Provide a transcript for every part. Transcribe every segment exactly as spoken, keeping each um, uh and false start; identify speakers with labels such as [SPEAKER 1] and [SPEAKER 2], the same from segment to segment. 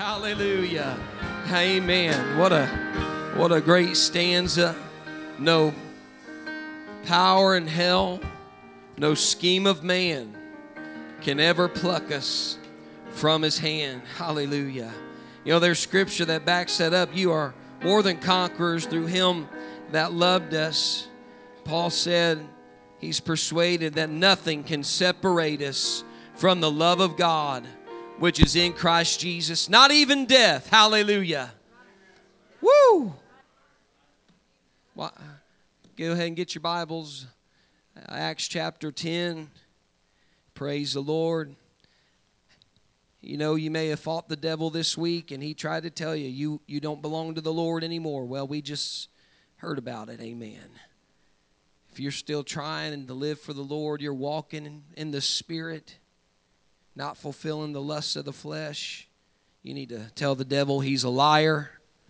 [SPEAKER 1] Hallelujah. Amen. What a what a great stanza. No power in hell, no scheme of man can ever pluck us from his hand. Hallelujah. You know, there's scripture that backs that up. You are more than conquerors through him that loved us. Paul said he's persuaded that nothing can separate us from the love of God, which is in Christ Jesus. Not even death. Hallelujah. Woo! Well, go ahead and get your Bibles. Acts chapter ten. Praise the Lord. You know, you may have fought the devil this week, and he tried to tell you, you, you don't belong to the Lord anymore. Well, we just heard about it. Amen. If you're still trying to live for the Lord, you're walking in, in the Spirit, not fulfilling the lusts of the flesh, you need to tell the devil he's a liar.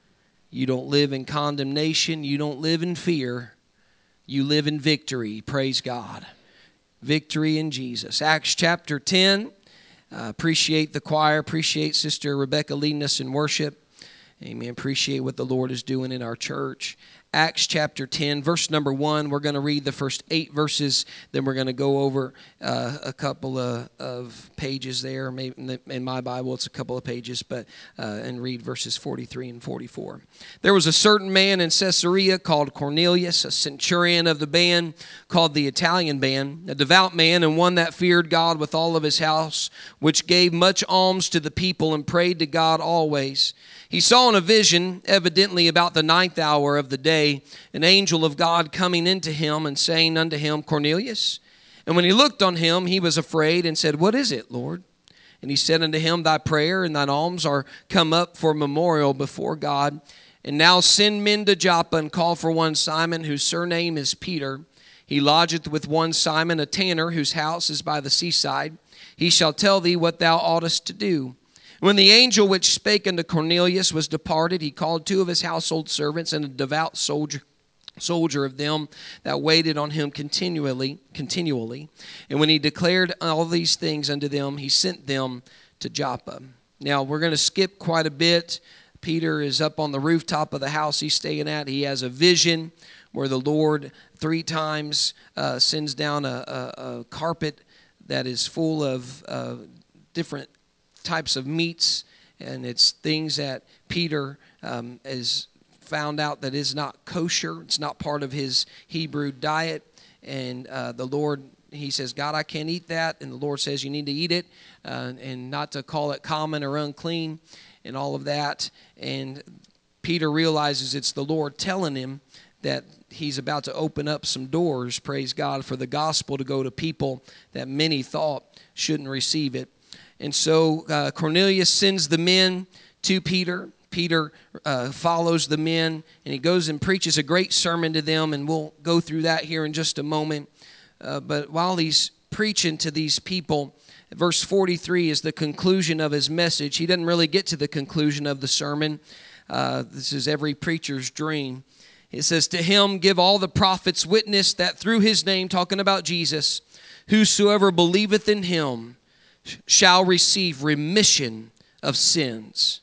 [SPEAKER 1] You don't live in condemnation. You don't live in fear. You live in victory. Praise God. Victory in Jesus. Acts chapter ten. Uh, appreciate the choir. Appreciate Sister Rebecca leading us in worship. Amen. Appreciate what the Lord is doing in our church. Acts chapter ten, verse number one. We're going to read the first eight verses. Then we're going to go over uh, a couple of, of pages there. Maybe in, the, in my Bible, it's a couple of pages, but uh, and read verses forty-three and forty-four. There was a certain man in Caesarea called Cornelius, a centurion of the band called the Italian band, a devout man and one that feared God with all of his house, which gave much alms to the people and prayed to God always. He saw in a vision, evidently about the ninth hour of the day, an angel of God coming into him and saying unto him, Cornelius. And when he looked on him, he was afraid and said, What is it, Lord? And he said unto him, Thy prayer and thine alms are come up for memorial before God. And now send men to Joppa and call for one Simon, whose surname is Peter. He lodgeth with one Simon, a tanner, whose house is by the seaside. He shall tell thee what thou oughtest to do. When the angel which spake unto Cornelius was departed, he called two of his household servants and a devout soldier, soldier of them that waited on him continually, continually. And when he declared all these things unto them, he sent them to Joppa. Now, we're going to skip quite a bit. Peter is up on the rooftop of the house he's staying at. He has a vision where the Lord three times uh, sends down a, a, a carpet that is full of uh, different types of meats, and it's things that Peter um, has found out that is not kosher. It's not part of his Hebrew diet, and uh, the Lord, he says, God, I can't eat that, and the Lord says you need to eat it, uh, and not to call it common or unclean, and all of that. And Peter realizes it's the Lord telling him that he's about to open up some doors, praise God, for the gospel to go to people that many thought shouldn't receive it. And so uh, Cornelius sends the men to Peter. Peter uh, follows the men, and he goes and preaches a great sermon to them, and we'll go through that here in just a moment. Uh, but while he's preaching to these people, verse forty-three is the conclusion of his message. He doesn't really get to the conclusion of the sermon. Uh, this is every preacher's dream. It says, To him give all the prophets witness that through his name, talking about Jesus, whosoever believeth in him shall receive remission of sins.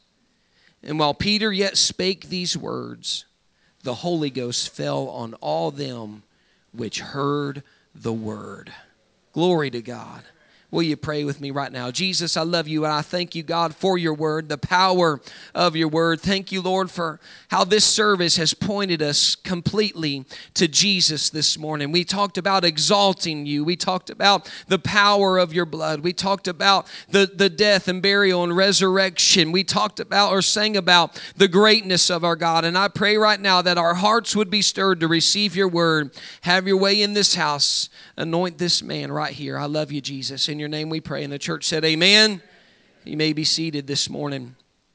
[SPEAKER 1] And while Peter yet spake these words, the Holy Ghost fell on all them which heard the word. Glory to God. Will you pray with me right now? Jesus, I love you, and I thank you, God, for your word, the power of your word. Thank you, Lord, for how this service has pointed us completely to Jesus this morning. We talked about exalting you. We talked about the power of your blood. We talked about the, the death and burial and resurrection. We talked about or sang about the greatness of our God. And I pray right now that our hearts would be stirred to receive your word. Have your way in this house. Anoint this man right here. I love you, Jesus. In your name we pray. And the church said, amen. You may be seated this morning.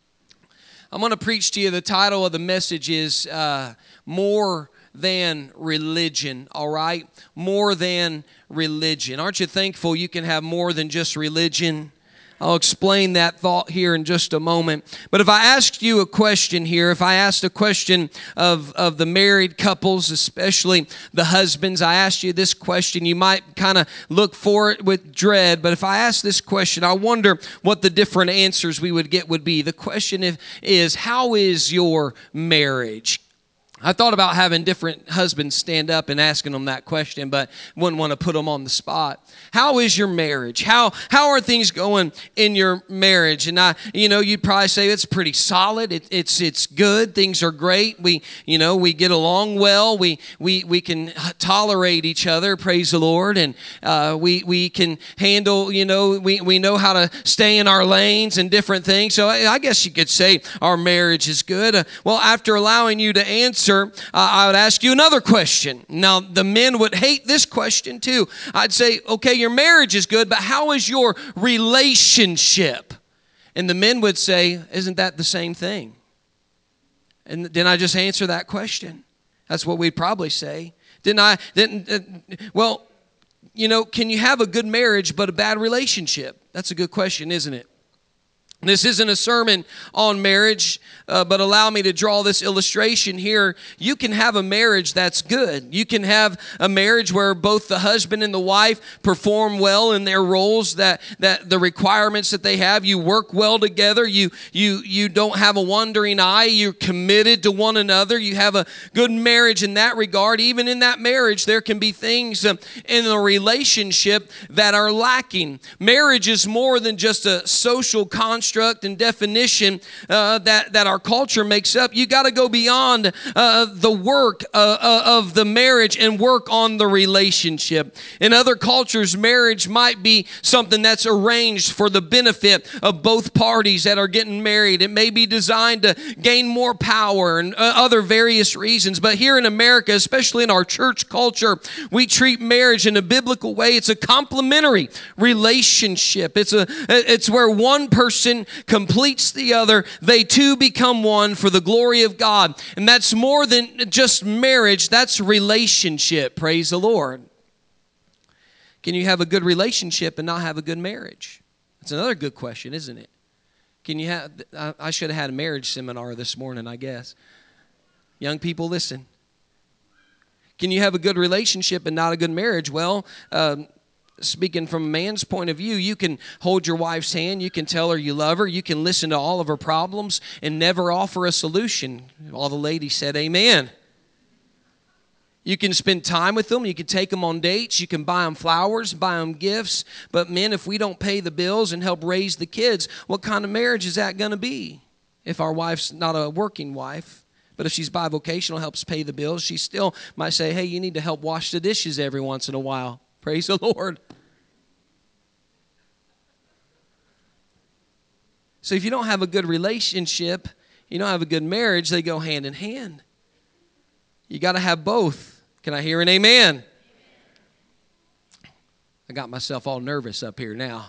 [SPEAKER 1] I'm going to preach to you. The title of the message is uh, More Than Religion, all right? More than religion. Aren't you thankful you can have more than just religion? I'll explain that thought here in just a moment. But if I asked you a question here, if I asked a question of, of the married couples, especially the husbands, I asked you this question, you might kind of look for it with dread. But if I asked this question, I wonder what the different answers we would get would be. The question is, is how is your marriage? I thought about having different husbands stand up and asking them that question, but wouldn't want to put them on the spot. How is your marriage? How how are things going in your marriage? And I, you know, you'd probably say it's pretty solid. It, it's it's good. Things are great. We, you know, we get along well. We we we can tolerate each other. Praise the Lord. And uh, we we can handle. You know, we we know how to stay in our lanes and different things. So I, I guess you could say our marriage is good. Uh, well, after allowing you to answer, Uh, I would ask you another question. Now, the men would hate this question too. I'd say, okay, your marriage is good, but how is your relationship? And the men would say, isn't that the same thing? And didn't I just answer that question? That's what we'd probably say. Didn't I? Didn't? Uh, well, you know, can you have a good marriage but a bad relationship? That's a good question, isn't it? This isn't a sermon on marriage, uh, but allow me to draw this illustration here. You can have a marriage that's good. You can have a marriage where both the husband and the wife perform well in their roles, that, that the requirements that they have. You work well together. You, you, you don't have a wandering eye. You're committed to one another. You have a good marriage in that regard. Even in that marriage, there can be things uh, in the relationship that are lacking. Marriage is more than just a social construct and definition uh, that, that our culture makes up. You got to go beyond uh, the work uh, uh, of the marriage and work on the relationship. In other cultures, marriage might be something that's arranged for the benefit of both parties that are getting married. It may be designed to gain more power and uh, other various reasons. But here in America, especially in our church culture, we treat marriage in a biblical way. It's a complementary relationship. It's a it's where one person completes the other. They two become one for the glory of God. And that's more than just marriage. That's relationship. Praise the Lord. Can you have a good relationship and not have a good marriage? That's another good question, isn't it? Can you have, I should have had a marriage seminar this morning, I guess. Young people, listen. Can you have a good relationship and not a good marriage? Well, um, speaking from a man's point of view, you can hold your wife's hand. You can tell her you love her. You can listen to all of her problems and never offer a solution. All the ladies said amen. You can spend time with them. You can take them on dates. You can buy them flowers, buy them gifts. But men, if we don't pay the bills and help raise the kids, what kind of marriage is that going to be? If our wife's not a working wife, but if she's bivocational, helps pay the bills, she still might say, hey, you need to help wash the dishes every once in a while. Praise the Lord. So if you don't have a good relationship, you don't have a good marriage, they go hand in hand. You got to have both. Can I hear an amen? I got myself all nervous up here now.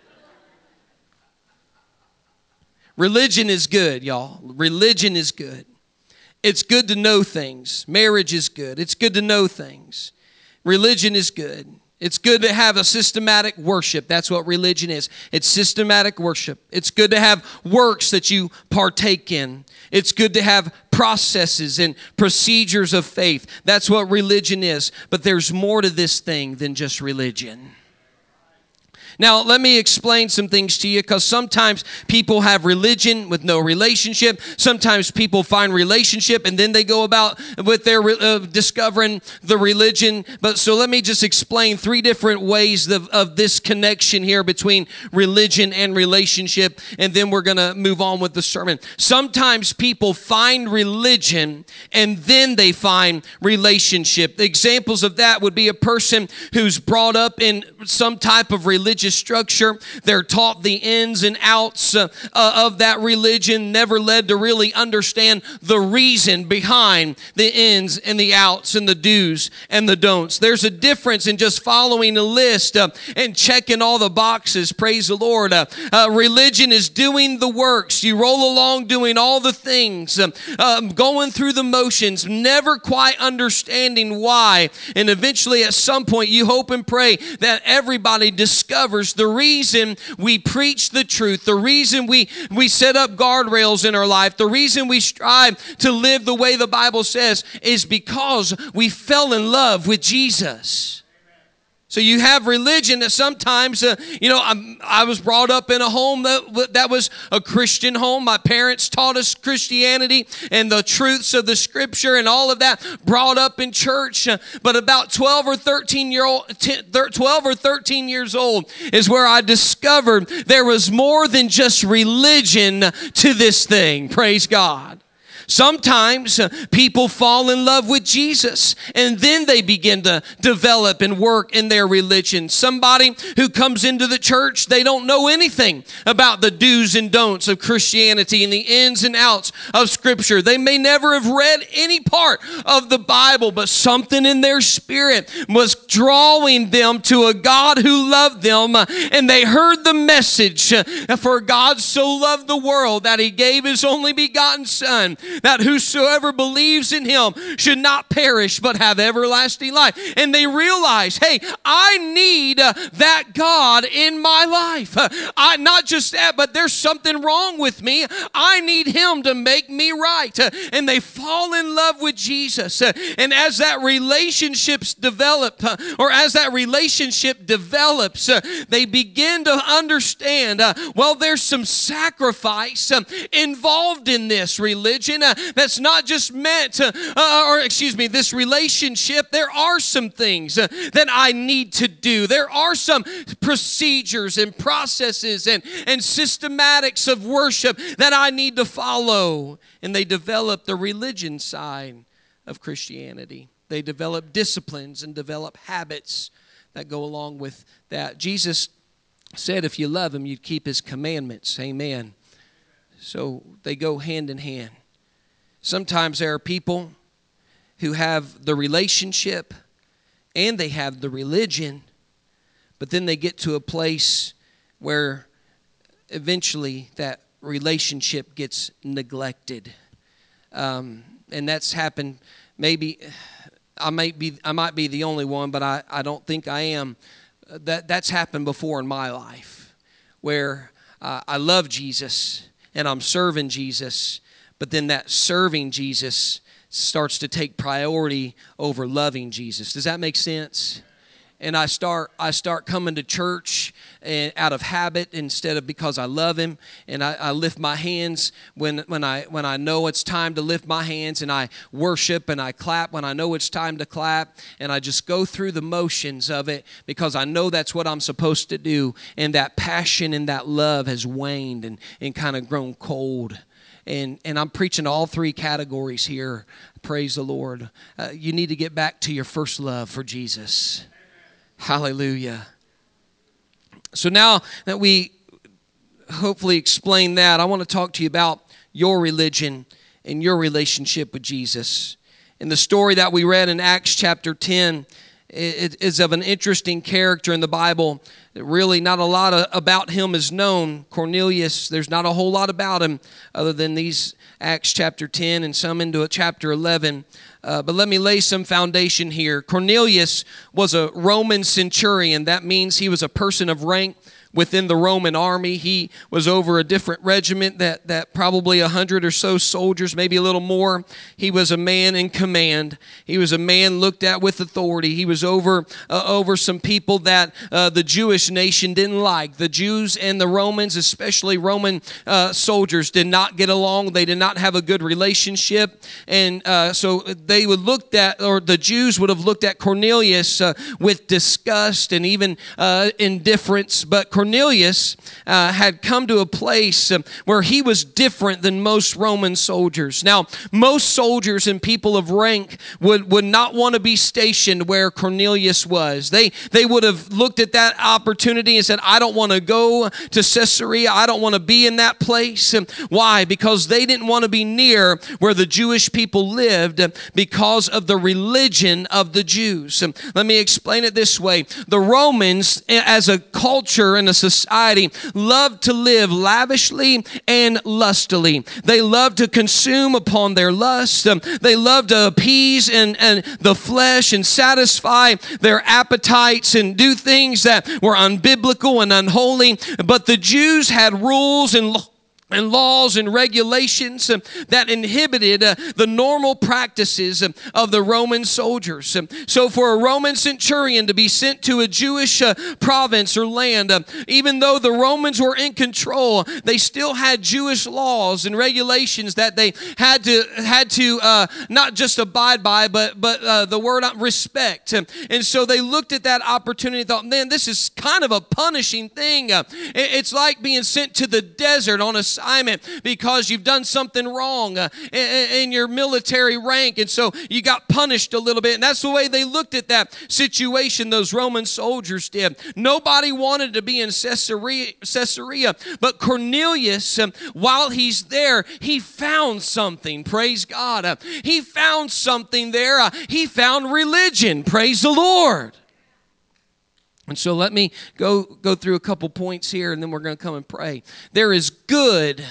[SPEAKER 1] Religion is good, y'all. Religion is good. It's good to know things. Marriage is good. It's good to know things. Religion is good. It's good to have a systematic worship. That's what religion is. It's systematic worship. It's good to have works that you partake in. It's good to have processes and procedures of faith. That's what religion is. But there's more to this thing than just religion. Now, let me explain some things to you, because sometimes people have religion with no relationship. Sometimes people find relationship and then they go about with their uh, discovering the religion. But so let me just explain three different ways of, of this connection here between religion and relationship, and then we're going to move on with the sermon. Sometimes people find religion and then they find relationship. The examples of that would be a person who's brought up in some type of religious structure. They're taught the ins and outs uh, uh, of that religion, never led to really understand the reason behind the ins and the outs and the do's and the don'ts. There's a difference in just following a list uh, and checking all the boxes. Praise the Lord. Uh, uh, religion is doing the works. You roll along doing all the things, um, um, going through the motions, never quite understanding why. And eventually at some point you hope and pray that everybody discovers discovers the reason we preach the truth, the reason we, we set up guardrails in our life, the reason we strive to live the way the Bible says is because we fell in love with Jesus. So you have religion that sometimes, uh, you know, I'm, I was brought up in a home that, that was a Christian home. My parents taught us Christianity and the truths of the Scripture and all of that, brought up in church. Uh, but about twelve or thirteen year old, twelve or thirteen years old is where I discovered there was more than just religion to this thing. Praise God. Sometimes uh, people fall in love with Jesus and then they begin to develop and work in their religion. Somebody who comes into the church, they don't know anything about the do's and don'ts of Christianity and the ins and outs of Scripture. They may never have read any part of the Bible, but something in their spirit was drawing them to a God who loved them, uh, and they heard the message, uh, for God so loved the world that He gave His only begotten Son, that whosoever believes in Him should not perish but have everlasting life. And they realize, hey, I need uh, that God in my life. Uh, I, not just that, but there's something wrong with me. I need Him to make me right. Uh, and they fall in love with Jesus. Uh, and as that relationships develop, uh, or as that relationship develops, uh, they begin to understand, uh, well, there's some sacrifice uh, involved in this religion. Uh, That's not just meant to, uh, or excuse me, this relationship. There are some things uh, that I need to do. There are some procedures and processes and, and systematics of worship that I need to follow. And they develop the religion side of Christianity. They develop disciplines and develop habits that go along with that. Jesus said if you love Him, you'd keep His commandments. Amen. So they go hand in hand. Sometimes there are people who have the relationship and they have the religion, but then they get to a place where eventually that relationship gets neglected. Um, and that's happened maybe, I might be I might be the only one, but I, I don't think I am. That, that's happened before in my life, where uh, I love Jesus and I'm serving Jesus, but then that serving Jesus starts to take priority over loving Jesus. Does that make sense? And I start I start coming to church and out of habit instead of because I love Him. And I, I lift my hands when when I when I know it's time to lift my hands, and I worship and I clap when I know it's time to clap, and I just go through the motions of it because I know that's what I'm supposed to do. And that passion and that love has waned and, and kind of grown cold. And and I'm preaching all three categories here. Praise the Lord. Uh, you need to get back to your first love for Jesus. Hallelujah. So now that we hopefully explain that, I want to talk to you about your religion and your relationship with Jesus. And the story that we read in Acts chapter ten is of an interesting character in the Bible. Really not a lot of, about him is known. Cornelius, there's not a whole lot about him other than these Acts chapter ten and some into chapter eleven. Uh, but let me lay some foundation here. Cornelius was a Roman centurion. That means he was a person of rank within the Roman army. He was over a different regiment that, that probably a hundred or so soldiers, maybe a little more. He was a man in command. He was a man looked at with authority. He was over uh, over some people that uh, the Jewish nation didn't like. The Jews and the Romans, especially Roman uh, soldiers, did not get along. They did not have a good relationship. And uh, so they would look at, or the Jews would have looked at Cornelius uh, with disgust and even uh, indifference. But Cornelius uh, had come to a place uh, where he was different than most Roman soldiers. Now, most soldiers and people of rank would, would not want to be stationed where Cornelius was. They, they would have looked at that opportunity and said, I don't want to go to Caesarea. I don't want to be in that place. Why? Because they didn't want to be near where the Jewish people lived because of the religion of the Jews. Let me explain it this way. The Romans, as a culture and a society loved to live lavishly and lustily. They loved to consume upon their lust. Um, they loved to appease and, and the flesh and satisfy their appetites and do things that were unbiblical and unholy. But the Jews had rules and laws and laws and regulations um, that inhibited uh, the normal practices um, of the Roman soldiers. Um, so for a Roman centurion to be sent to a Jewish uh, province or land, uh, even though the Romans were in control, they still had Jewish laws and regulations that they had to had to uh, not just abide by, but but uh, the word respect. Um, and so they looked at that opportunity and thought, man, this is kind of a punishing thing. Uh, it, it's like being sent to the desert on a because you've done something wrong uh, in, in your military rank, and so you got punished a little bit. And that's the way they looked at that situation, those Roman soldiers did. Nobody wanted to be in Caesarea, Caesarea but Cornelius, um, while he's there, he found something. Praise God. Uh, he found something there. Uh, he found religion. Praise the Lord. And so let me go, go through a couple points here, and then we're going to come and pray. There is good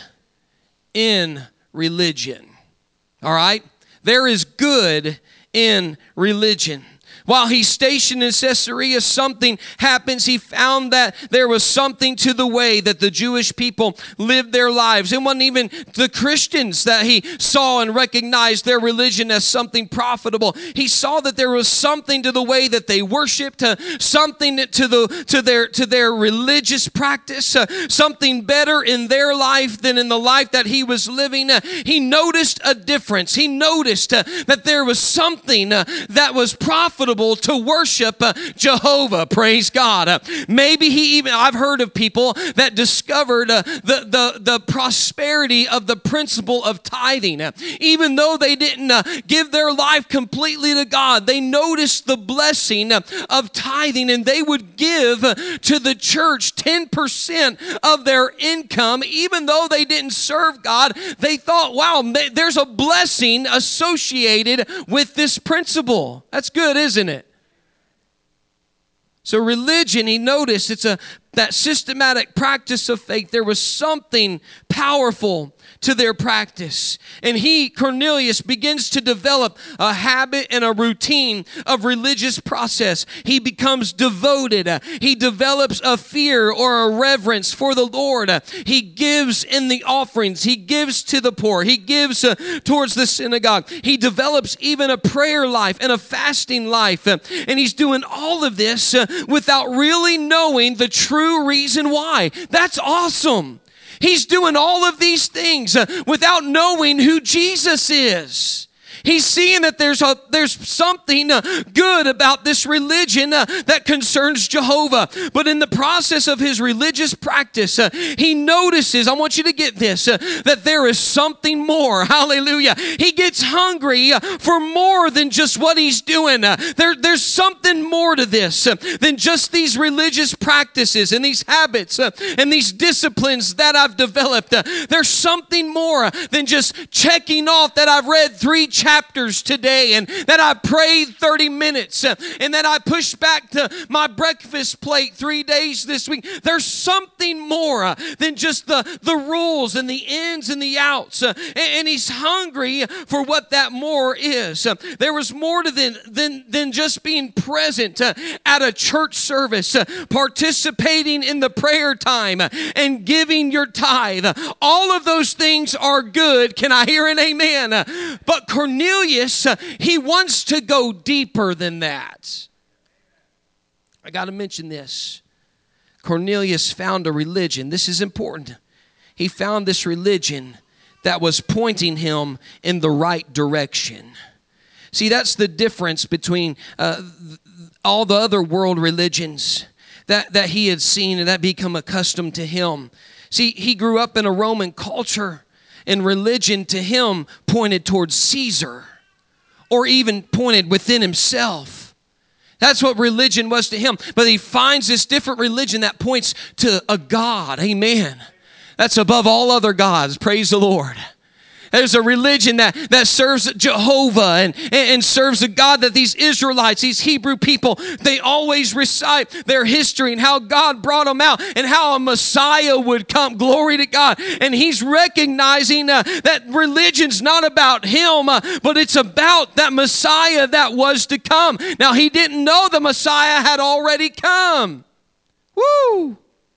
[SPEAKER 1] in religion. All right? There is good in religion. While he's stationed in Caesarea, something happens. He found that there was something to the way that the Jewish people lived their lives. It wasn't even the Christians that he saw and recognized their religion as something profitable. He saw that there was something to the way that they worshiped, uh, something to the to their to their religious practice, uh, something better in their life than in the life that he was living. Uh, he noticed a difference. He noticed uh, that there was something uh, that was profitable to worship uh, Jehovah. Praise God. Uh, maybe he even, I've heard of people that discovered uh, the, the, the prosperity of the principle of tithing. Uh, even though they didn't uh, give their life completely to God, they noticed the blessing uh, of tithing, and they would give uh, to the church ten percent of their income. Even though they didn't serve God, they thought, wow, there's a blessing associated with this principle. That's good, isn't it? So religion, he noticed, it's a that systematic practice of faith. There was something powerful to their practice. And he, Cornelius, begins to develop a habit and a routine of religious process. He becomes devoted. He develops a fear or a reverence for the Lord. He gives in the offerings. He gives to the poor. He gives uh, towards the synagogue. He develops even a prayer life and a fasting life. And he's doing all of this uh, without really knowing the true reason why. That's awesome. He's doing all of these things uh, without knowing who Jesus is. He's seeing that there's a there's something uh, good about this religion uh, that concerns Jehovah. But in the process of his religious practice, uh, he notices, I want you to get this, uh, that there is something more. Hallelujah. He gets hungry uh, for more than just what he's doing. Uh, there, there's something more to this uh, than just these religious practices and these habits uh, and these disciplines that I've developed. Uh, there's something more than just checking off that I've read three chapters chapters today, and that I prayed thirty minutes, uh, and that I pushed back to my breakfast plate three days this week. There's something more uh, than just the, the rules and the ins and the outs, uh, and, and he's hungry for what that more is. Uh, there was more to than, than, than just being present uh, at a church service, uh, participating in the prayer time, uh, and giving your tithe. All of those things are good. Can I hear an amen? Uh, but Cornelius Cornelius, uh, he wants to go deeper than that. I got to mention this. Cornelius found a religion. This is important. He found this religion that was pointing him in the right direction. See, that's the difference between uh, all the other world religions that, that he had seen and that become accustomed to him. See, he grew up in a Roman culture, and religion to him pointed towards Caesar, or even pointed within himself. That's what religion was to him. But he finds this different religion that points to a God. Amen. That's above all other gods. Praise the Lord. There's a religion that, that serves Jehovah and, and, and serves a God that these Israelites, these Hebrew people, they always recite their history and how God brought them out and how a Messiah would come. Glory to God. And he's recognizing uh, that religion's not about him, uh, but it's about that Messiah that was to come. Now, he didn't know the Messiah had already come. Woo!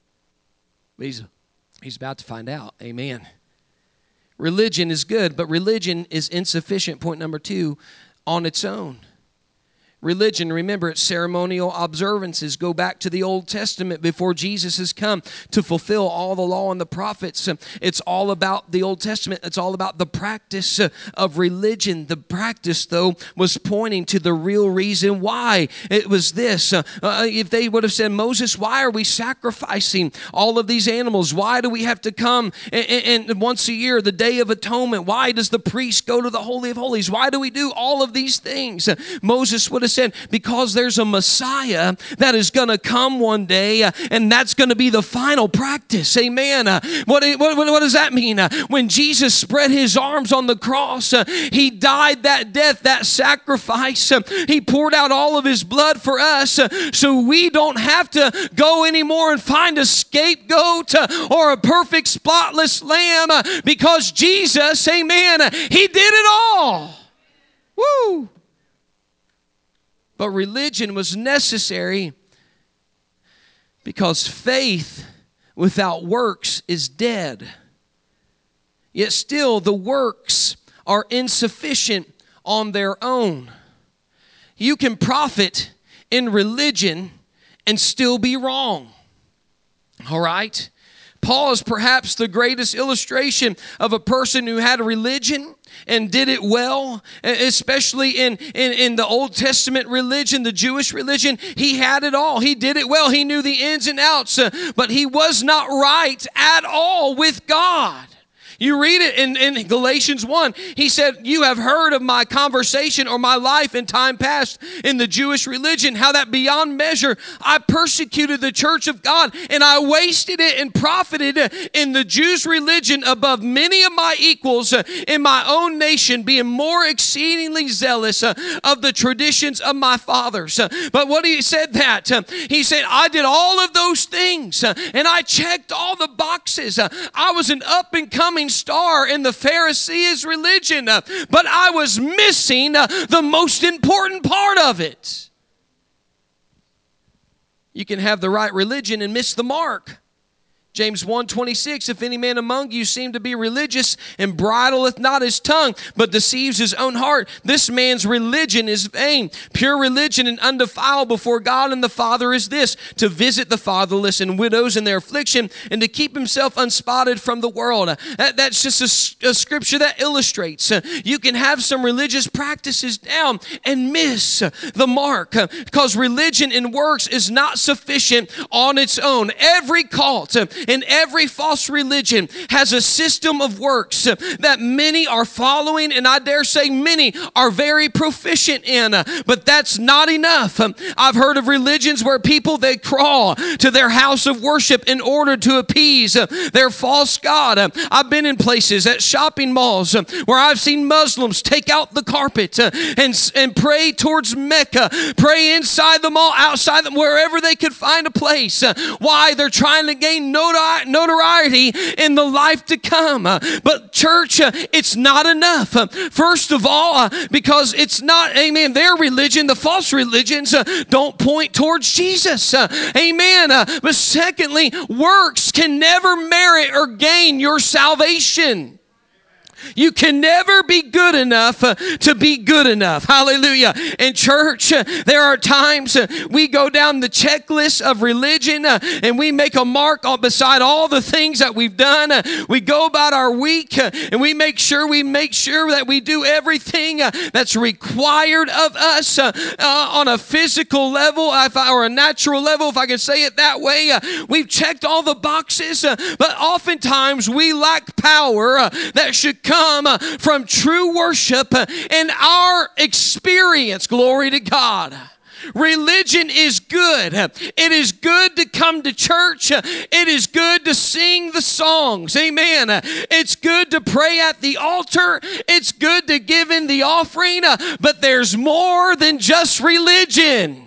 [SPEAKER 1] He's, he's about to find out. Amen. Religion is good, but religion is insufficient. Point number two, on its own. Religion, remember, it's ceremonial observances. Go back to the Old Testament before Jesus has come to fulfill all the law and the prophets. It's all about the Old Testament. It's all about the practice of religion. The practice, though, was pointing to the real reason why. It was this. Uh, if they would have said, Moses, why are we sacrificing all of these animals? Why do we have to come and, and, and once a year, the Day of Atonement? Why does the priest go to the Holy of Holies? Why do we do all of these things? Uh, Moses would have said, because there's a Messiah that is going to come one day, uh, and that's going to be the final practice. Amen. Uh, what, what, what does that mean? Uh, when Jesus spread his arms on the cross, uh, he died that death, that sacrifice. Uh, he poured out all of his blood for us, uh, so we don't have to go anymore and find a scapegoat uh, or a perfect spotless lamb, uh, because Jesus, amen, uh, he did it all. Woo! But religion was necessary because faith without works is dead. Yet still the works are insufficient on their own. You can profit in religion and still be wrong. All right? Paul is perhaps the greatest illustration of a person who had a religion and did it well, especially in, in, in the Old Testament religion, the Jewish religion. He had it all. He did it well. He knew the ins and outs, uh, but he was not right at all with God. You read it in, in Galatians one. He said, you have heard of my conversation or my life in time past in the Jewish religion, how that beyond measure I persecuted the church of God, and I wasted it and profited in the Jews' religion above many of my equals in my own nation, being more exceedingly zealous of the traditions of my fathers. But what he said that, he said, I did all of those things, and I checked all the boxes. I was an up and coming star in the Pharisees' religion, uh, but I was missing uh, the most important part of it. You can have the right religion and miss the mark. James one twenty-six, if any man among you seem to be religious and bridleth not his tongue, but deceives his own heart, this man's religion is vain. Pure religion and undefiled before God and the Father is this, to visit the fatherless and widows in their affliction, and to keep himself unspotted from the world. That, that's just a, a scripture that illustrates uh, you can have some religious practices down and miss uh, the mark, uh, because religion and works is not sufficient on its own. Every cult uh, and every false religion has a system of works that many are following, and I dare say many are very proficient in, but that's not enough. I've heard of religions where people, they crawl to their house of worship in order to appease their false god. I've been in places at shopping malls where I've seen Muslims take out the carpet and, and pray towards Mecca, pray inside the mall, outside them, wherever they could find a place. Why? They're trying to gain notoriety notoriety in the life to come. But church, it's not enough. First of all, because it's not, amen, their religion, the false religions, don't point towards Jesus. Amen. But secondly, works can never merit or gain your salvation. You can never be good enough uh, to be good enough. Hallelujah. In church, uh, there are times uh, we go down the checklist of religion uh, and we make a mark on beside all the things that we've done. Uh, we go about our week uh, and we make sure we make sure that we do everything uh, that's required of us uh, uh, on a physical level if I, or a natural level, if I can say it that way. Uh, we've checked all the boxes, uh, but oftentimes we lack power uh, that should come Come from true worship and our experience. Glory to God. Religion is good. It is good to come to church. It is good to sing the songs. Amen. It's good to pray at the altar. It's good to give in the offering. But there's more than just religion.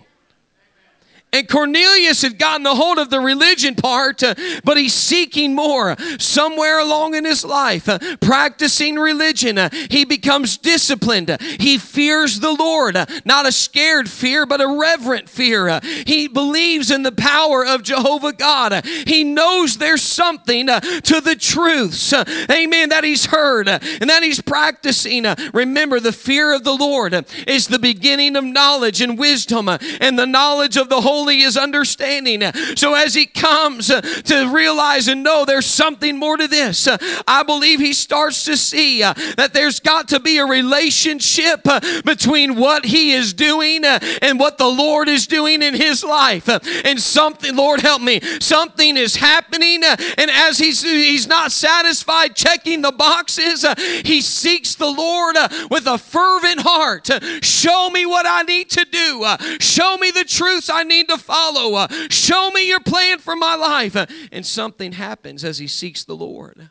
[SPEAKER 1] And Cornelius had gotten a hold of the religion part, uh, but he's seeking more. Somewhere along in his life, uh, practicing religion, uh, he becomes disciplined. Uh, he fears the Lord, uh, not a scared fear, but a reverent fear. Uh, he believes in the power of Jehovah God. Uh, he knows there's something uh, to the truths, uh, amen, that he's heard uh, and that he's practicing. Uh, remember, the fear of the Lord uh, is the beginning of knowledge and wisdom, uh, and the knowledge of the Holy is understanding. So as he comes uh, to realize and know there's something more to this, uh, I believe he starts to see uh, that there's got to be a relationship uh, between what he is doing uh, and what the Lord is doing in his life. Uh, and something, Lord help me, something is happening, uh, and as he's, he's not satisfied checking the boxes, uh, he seeks the Lord uh, with a fervent heart. Uh, show me what I need to do. Uh, show me the truths I need to follow. Uh, show me your plan for my life. Uh, and something happens as he seeks the Lord.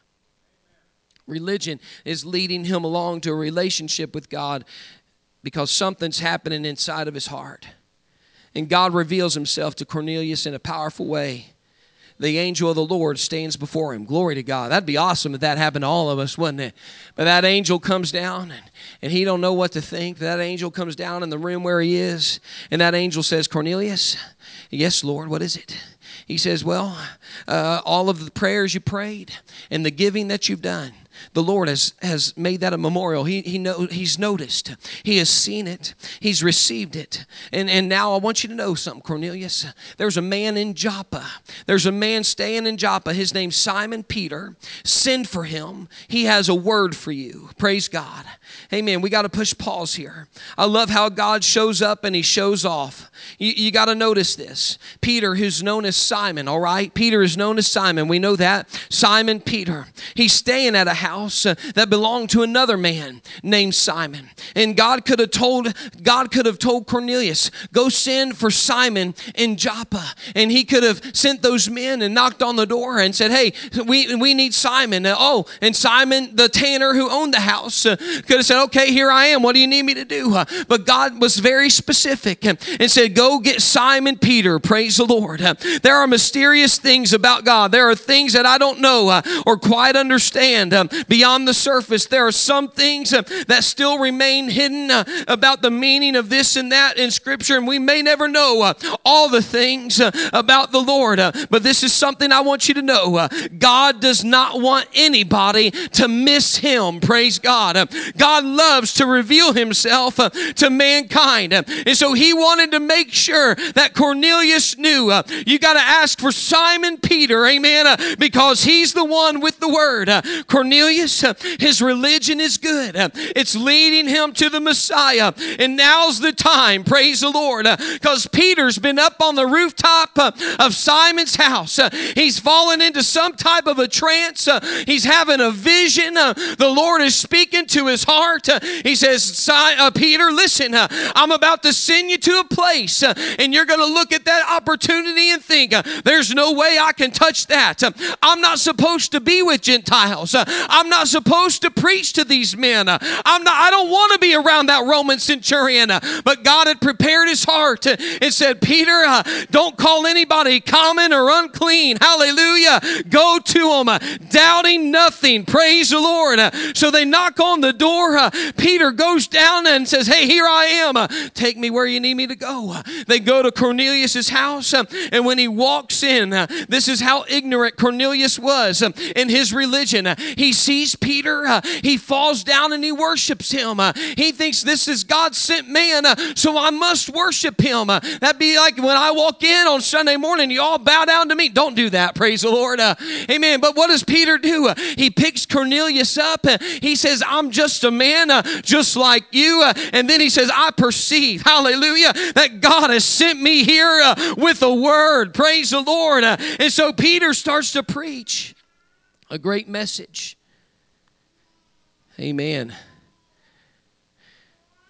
[SPEAKER 1] Religion is leading him along to a relationship with God because something's happening inside of his heart. And God reveals himself to Cornelius in a powerful way. The angel of the Lord stands before him. Glory to God. That'd be awesome if that happened to all of us, wouldn't it? But that angel comes down, and, and he don't know what to think. That angel comes down in the room where he is, and that angel says, Cornelius, yes, Lord, what is it? He says, well, uh, all of the prayers you prayed and the giving that you've done, the Lord has, has made that a memorial. He, he know, he's noticed. He has seen it. He's received it. And, and now I want you to know something, Cornelius. There's a man in Joppa. There's a man staying in Joppa. His name's Simon Peter. Send for him. He has a word for you. Praise God. Amen. We got to push pause here. I love how God shows up and he shows off. You, you got to notice this. Peter, who's known as Simon, all right? Peter is known as Simon. We know that. Simon Peter. He's staying at a house uh, that belonged to another man named Simon. And God could have told God could have told Cornelius, go send for Simon in Joppa. And he could have sent those men and knocked on the door and said, hey, we we need Simon. Uh, oh, and Simon, the tanner who owned the house, uh, could have said, okay, here I am. What do you need me to do? Uh, but God was very specific and, and said, go get Simon Peter. Praise the Lord. Uh, there are mysterious things about God. There are things that I don't know uh, or quite understand. Um, Beyond the surface, there are some things uh, that still remain hidden uh, about the meaning of this and that in Scripture, and we may never know uh, all the things uh, about the Lord. Uh, but this is something I want you to know. Uh, God does not want anybody to miss Him. Praise God. Uh, God loves to reveal Himself uh, to mankind. Uh, and so He wanted to make sure that Cornelius knew. Uh, you got to ask for Simon Peter, amen, uh, because he's the one with the word. Uh, Cornelius, uh, his religion is good. Uh, it's leading him to the Messiah. And now's the time, praise the Lord, because uh, Peter's been up on the rooftop uh, of Simon's house. Uh, he's fallen into some type of a trance. Uh, he's having a vision. Uh, the Lord is speaking to his heart. Uh, he says, si- uh, Peter, listen, uh, I'm about to send you to a place, uh, and you're going to look at that opportunity and think, uh, there's no way I can touch that. Uh, I'm not supposed to be with Gentiles. Uh, I'm not supposed to preach to these men. Uh, I'm not. I don't want to be around that Roman centurion. Uh, but God had prepared his heart uh, and said, Peter, uh, don't call anybody common or unclean. Hallelujah. Go to them, uh, doubting nothing. Praise the Lord. Uh, so they knock on the door. Uh, Peter goes down and says, hey, here I am. Uh, take me where you need me to go. Uh, they go to Cornelius's house. Uh, and when he walks in, uh, this is how ignorant Cornelius was uh, in his religion. Uh, he sees Peter. Uh, he falls down and he worships him. Uh, he thinks this is God sent man, uh, so I must worship him. Uh, that'd be like when I walk in on Sunday morning, you all bow down to me. Don't do that, praise the Lord. Uh, amen. But what does Peter do? Uh, he picks Cornelius up. Uh, he says, I'm just a man uh, just like you. Uh, and then he says, I perceive, hallelujah, that God has sent me here uh, with a word. Praise the Lord. Uh, and so Peter starts to preach a great message. Amen.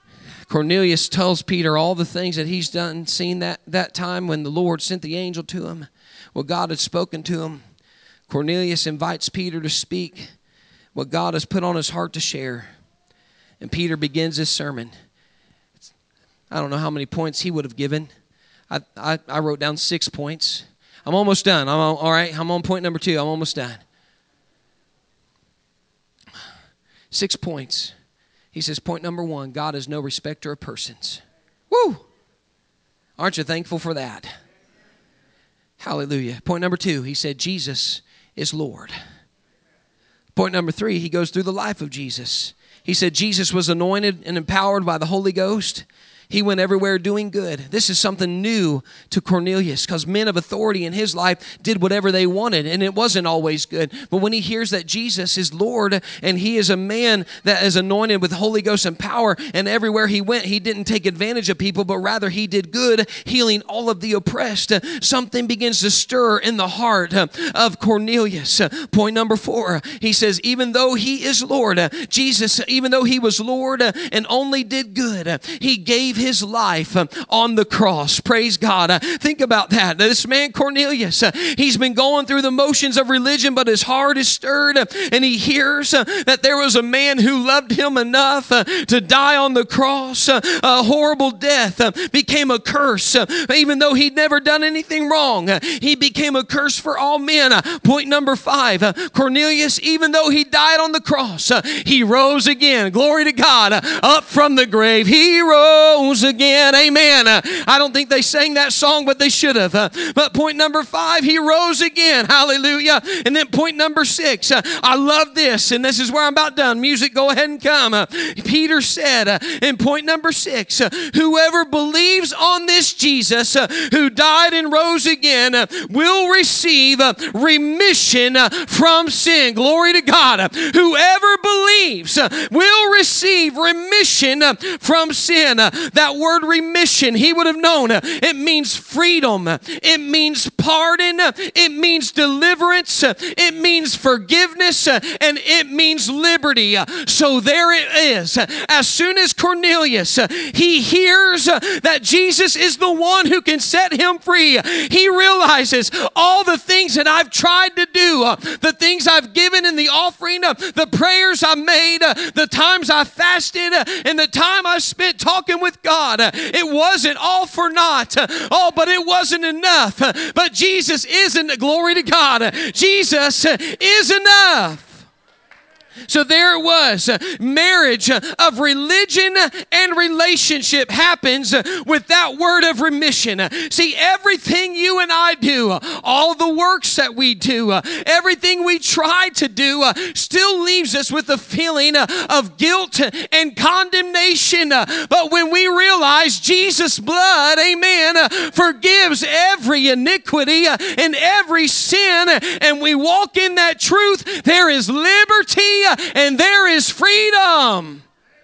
[SPEAKER 1] Cornelius tells Peter all the things that he's done, seen that, that time when the Lord sent the angel to him, what God had spoken to him. Cornelius invites Peter to speak what God has put on his heart to share. And Peter begins his sermon. I don't know how many points he would have given. I, I, I wrote down six points. I'm almost done. I'm on, all right, I'm on point number two. I'm almost done. Six points. He says, point number one, God is no respecter of persons. Woo! Aren't you thankful for that? Hallelujah. Point number two, he said, Jesus is Lord. Point number three, he goes through the life of Jesus. He said Jesus was anointed and empowered by the Holy Ghost. He went everywhere doing good. This is something new to Cornelius because men of authority in his life did whatever they wanted, and it wasn't always good. But when he hears that Jesus is Lord and he is a man that is anointed with Holy Ghost and power, and everywhere he went, he didn't take advantage of people, but rather he did good, healing all of the oppressed, something begins to stir in the heart of Cornelius. Point number four, he says, even though he is Lord, Jesus, even though he was Lord and only did good, he gave his life on the cross. Praise God. Think about that. This man Cornelius, he's been going through the motions of religion, but his heart is stirred, and he hears that there was a man who loved him enough to die on the cross. A horrible death became a curse. Even though he'd never done anything wrong, he became a curse for all men. Point number five, Cornelius, even though he died on the cross, he rose again. Glory to God. Up from the grave, he rose again. Amen. Uh, I don't think they sang that song, but they should have. Uh, but point number five, he rose again. Hallelujah. And then point number six, uh, I love this, and this is where I'm about done. Music, go ahead and come. Uh, Peter said uh, in point number six, uh, whoever believes on this Jesus uh, who died and rose again uh, will receive uh, remission uh, from sin. Glory to God. Uh, whoever believes uh, will receive remission uh, from sin. Uh, That word remission, he would have known. It means freedom. It means pardon. It means deliverance. It means forgiveness. And it means liberty. So there it is. As soon as Cornelius, he hears that Jesus is the one who can set him free, he realizes all the things that I've tried to do, the things I've given in the offering, the prayers I made, the times I fasted, and the time I spent talking with God, it wasn't all for naught. Oh, but it wasn't enough. But Jesus isn't. Glory to God. Jesus is enough. So there it was. Marriage of religion and relationship happens with that word of remission. See, everything you and I do, all the works that we do, everything we try to do still leaves us with a feeling of guilt and condemnation. But when we realize Jesus' blood, amen, forgives every iniquity and every sin, and we walk in that truth, there is liberty and there is freedom.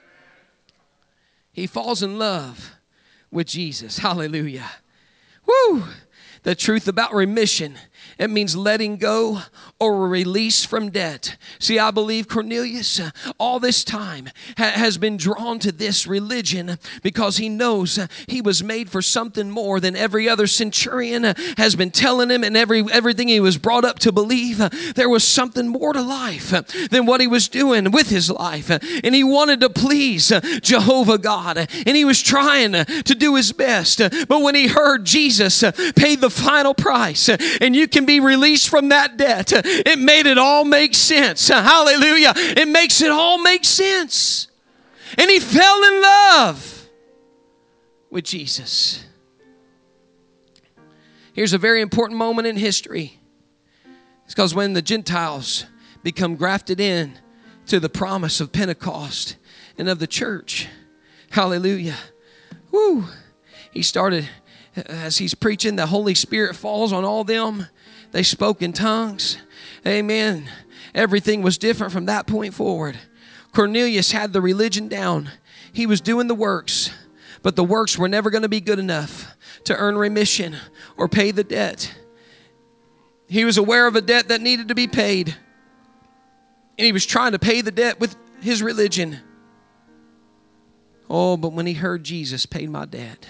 [SPEAKER 1] He falls in love with Jesus. Hallelujah. Woo! The truth about remission, it means letting go or release from debt. See, I believe Cornelius, uh, all this time, ha- has been drawn to this religion because he knows uh, he was made for something more than every other centurion uh, has been telling him, and every everything he was brought up to believe. Uh, there was something more to life uh, than what he was doing with his life. Uh, and he wanted to please uh, Jehovah God. Uh, and he was trying uh, to do his best. Uh, but when he heard Jesus uh, paid the final price, uh, and you can be released from that debt, uh, it made it all make sense. Uh, hallelujah. It makes it all make sense. And he fell in love with Jesus. Here's a very important moment in history. It's because when the Gentiles become grafted in to the promise of Pentecost and of the church, hallelujah, woo, he started, as he's preaching, the Holy Spirit falls on all them. They spoke in tongues. Amen. Everything was different from that point forward. Cornelius had the religion down. He was doing the works, but the works were never going to be good enough to earn remission or pay the debt. He was aware of a debt that needed to be paid, and he was trying to pay the debt with his religion. Oh, but when he heard Jesus paid my debt,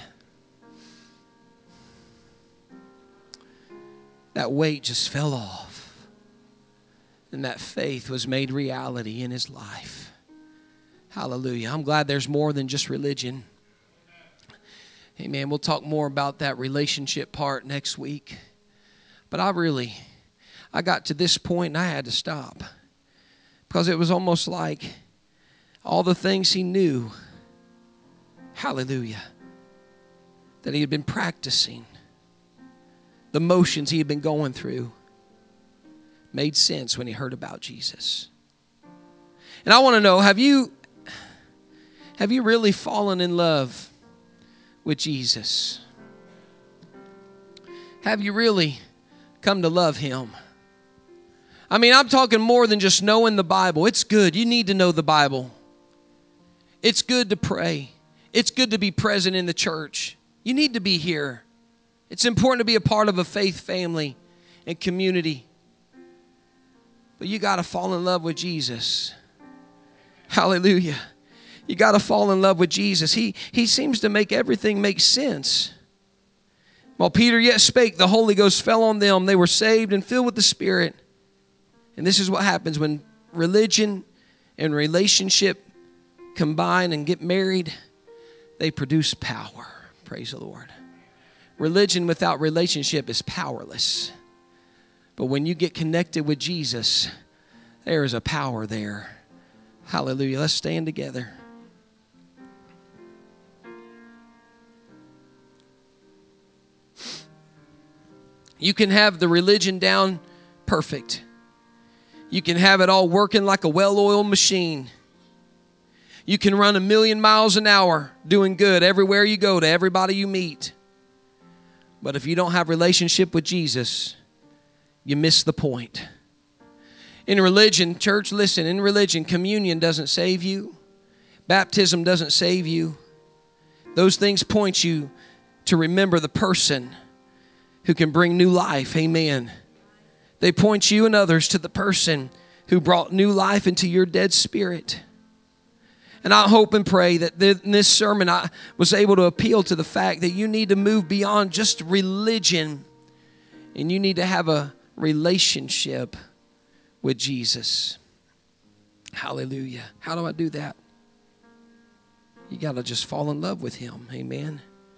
[SPEAKER 1] that weight just fell off. And that faith was made reality in his life. Hallelujah. I'm glad there's more than just religion. Amen. We'll talk more about that relationship part next week. But I really, I got to this point and I had to stop. Because it was almost like all the things he knew, hallelujah, that he had been practicing, the motions he had been going through, made sense when he heard about Jesus. And I want to know, have you, have you really fallen in love with Jesus? Have you really come to love him? I mean, I'm talking more than just knowing the Bible. It's good. You need to know the Bible. It's good to pray. It's good to be present in the church. You need to be here. It's important to be a part of a faith family and community. But you got to fall in love with Jesus. Hallelujah. You got to fall in love with Jesus. He, he seems to make everything make sense. While Peter yet spake, the Holy Ghost fell on them. They were saved and filled with the Spirit. And this is what happens when religion and relationship combine and get married. They produce power. Praise the Lord. Religion without relationship is powerless. But when you get connected with Jesus, there is a power there. Hallelujah. Let's stand together. You can have the religion down perfect. You can have it all working like a well-oiled machine. You can run a million miles an hour doing good everywhere you go to everybody you meet. But if you don't have a relationship with Jesus, you miss the point. In religion, church, listen, in religion, communion doesn't save you. Baptism doesn't save you. Those things point you to remember the person who can bring new life. Amen. They point you and others to the person who brought new life into your dead spirit. And I hope and pray that in this sermon I was able to appeal to the fact that you need to move beyond just religion and you need to have a relationship with Jesus. Hallelujah. How do I do that? You got to just fall in love with him. Amen.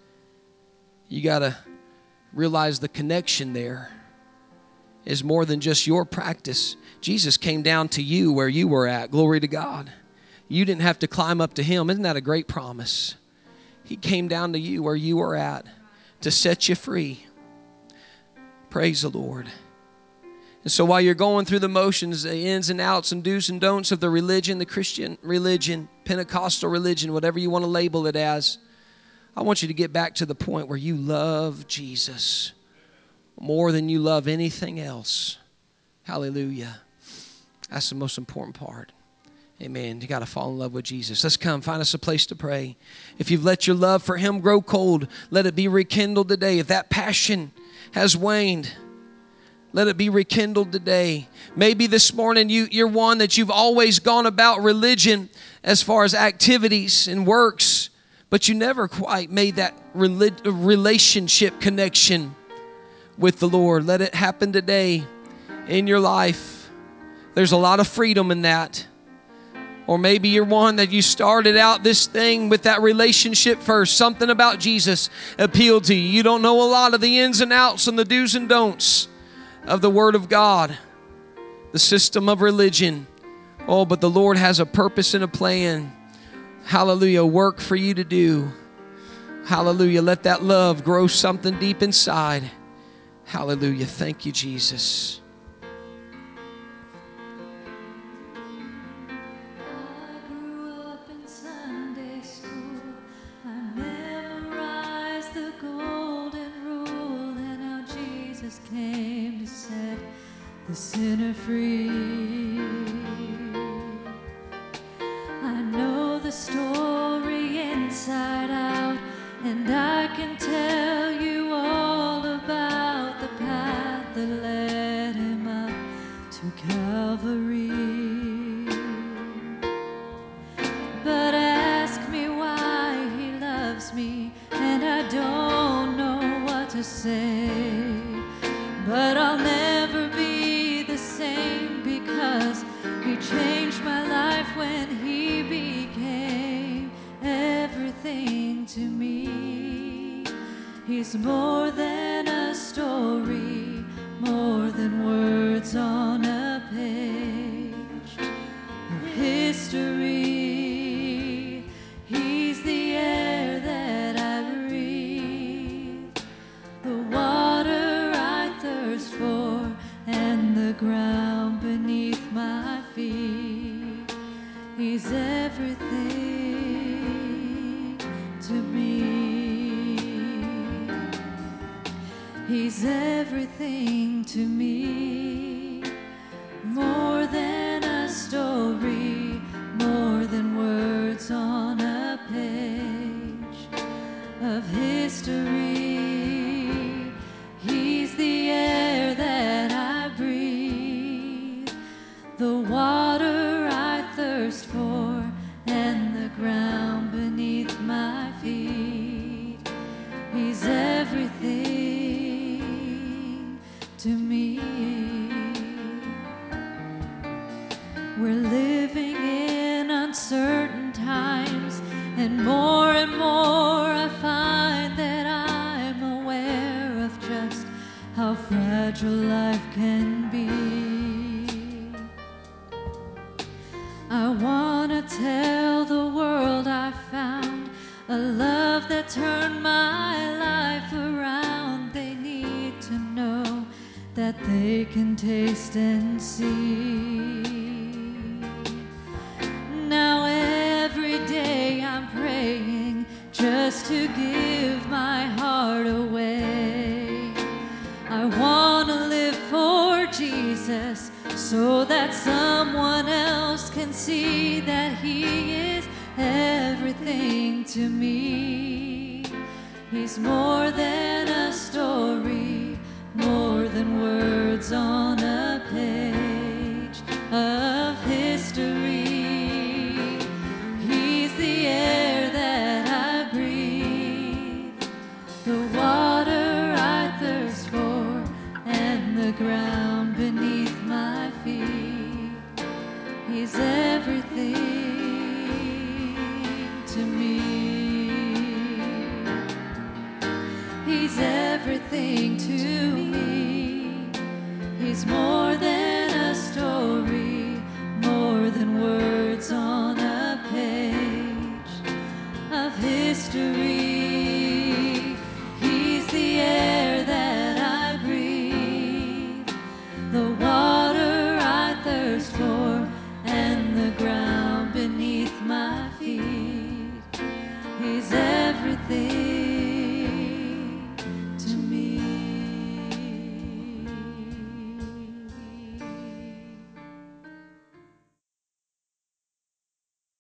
[SPEAKER 1] You got to realize the connection there is more than just your practice. Jesus came down to you where you were at. Glory to God. You didn't have to climb up to him. Isn't that a great promise? He came down to you where you were at to set you free. Praise the Lord. And so while you're going through the motions, the ins and outs and do's and don'ts of the religion, the Christian religion, Pentecostal religion, whatever you want to label it as, I want you to get back to the point where you love Jesus more than you love anything else. Hallelujah. That's the most important part. Amen. You got to fall in love with Jesus. Let's come. Find us a place to pray. If you've let your love for him grow cold, let it be rekindled today. If that passion has waned, let it be rekindled today. Maybe this morning you, you're one that you've always gone about religion as far as activities and works, but you never quite made that relationship connection with the Lord. Let it happen today in your life. There's a lot of freedom in that. Or maybe you're one that you started out this thing with that relationship first. Something about Jesus appealed to you. You don't know a lot of the ins and outs and the do's and don'ts of the Word of God, the system of religion. Oh, but the Lord has a purpose and a plan. Hallelujah. Work for you to do. Hallelujah. Let that love grow something deep inside. Hallelujah. Thank you, Jesus.
[SPEAKER 2] Came to set the sinner free. I know the story inside out, and I can tell you all about the path that led him up to Calvary. But ask me why He changed my life when He became everything to me. He's more than a story, more than words on a page of history. He's the air that I breathe, the water I thirst for, and the ground beneath my feet. He's everything to me. He's everything to me. More than a story, more than words on a page of history. He's the air that I breathe, the water I thirst for, and the ground beneath my feet. He's everything to me. We're living in uncertain times, and more and more I find that I'm aware of just how fragile life can be. I want to tell the world I found a love that turned my life around. They need to know that they can taste and see. Now every day I'm praying just to give my heart away. I want to live for Jesus so that someone else can see that He is everything to me. He's more than a story, more than words on a page of history. He's the air that I breathe, the water I thirst for, and the ground beneath my feet. He's everything to me. He's everything to me. He's more than